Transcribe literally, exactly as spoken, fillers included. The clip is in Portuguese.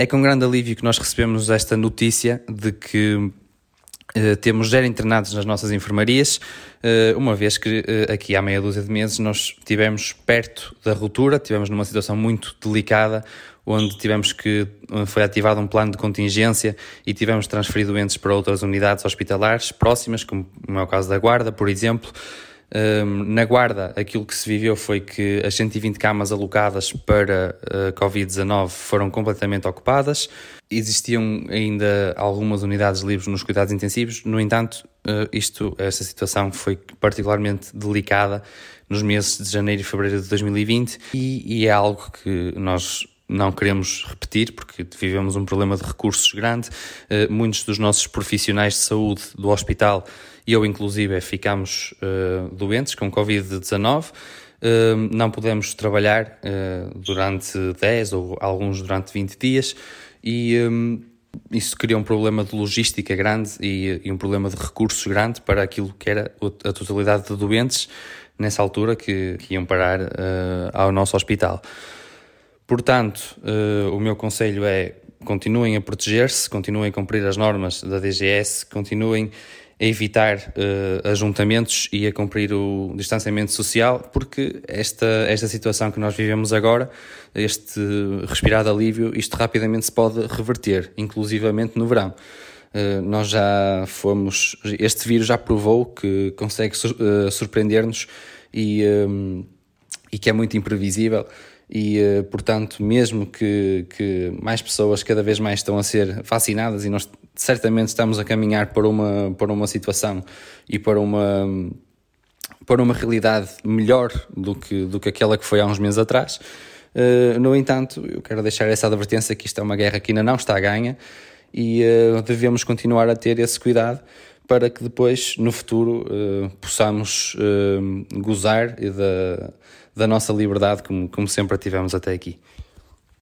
É com grande alívio que nós recebemos esta notícia de que uh, temos zero internados nas nossas enfermarias, uh, uma vez que uh, aqui há meia dúzia de meses nós tivemos perto da ruptura, tivemos numa situação muito delicada, onde tivemos que, foi ativado um plano de contingência e tivemos de transferir doentes para outras unidades hospitalares próximas, como é o caso da Guarda, por exemplo. Um, na Guarda, aquilo que se viveu foi que as cento e vinte camas alocadas para uh, covid dezanove foram completamente ocupadas. Existiam ainda algumas unidades livres nos cuidados intensivos. No entanto, uh, isto, esta situação foi particularmente delicada nos meses de janeiro e fevereiro de dois mil e vinte e, e é algo que nós não queremos repetir, porque vivemos um problema de recursos grande. Uh, muitos dos nossos profissionais de saúde do hospital, e eu inclusive, ficamos uh, doentes com covid dezanove. Uh, não podemos trabalhar uh, durante dez ou alguns durante vinte dias e um, isso cria um problema de logística grande e, e um problema de recursos grande para aquilo que era a totalidade de doentes nessa altura que, que iam parar uh, ao nosso hospital. Portanto, uh, o meu conselho é: continuem a proteger-se, continuem a cumprir as normas da D G S, continuem a evitar uh, ajuntamentos e a cumprir o distanciamento social, porque esta, esta situação que nós vivemos agora, este respirar de alívio, isto rapidamente se pode reverter, inclusivamente no verão. Uh, nós já fomos, este vírus já provou que consegue sur, uh, surpreender-nos e, um, e que é muito imprevisível. E, portanto, mesmo que, que mais pessoas cada vez mais estão a ser vacinadas e nós certamente estamos a caminhar para uma, para uma situação e para uma, para uma realidade melhor do que, do que aquela que foi há uns meses atrás, uh, no entanto, eu quero deixar essa advertência que isto é uma guerra que ainda não está a ganha e uh, devemos continuar a ter esse cuidado para que depois, no futuro, uh, possamos uh, gozar da, da nossa liberdade como, como sempre a tivemos até aqui.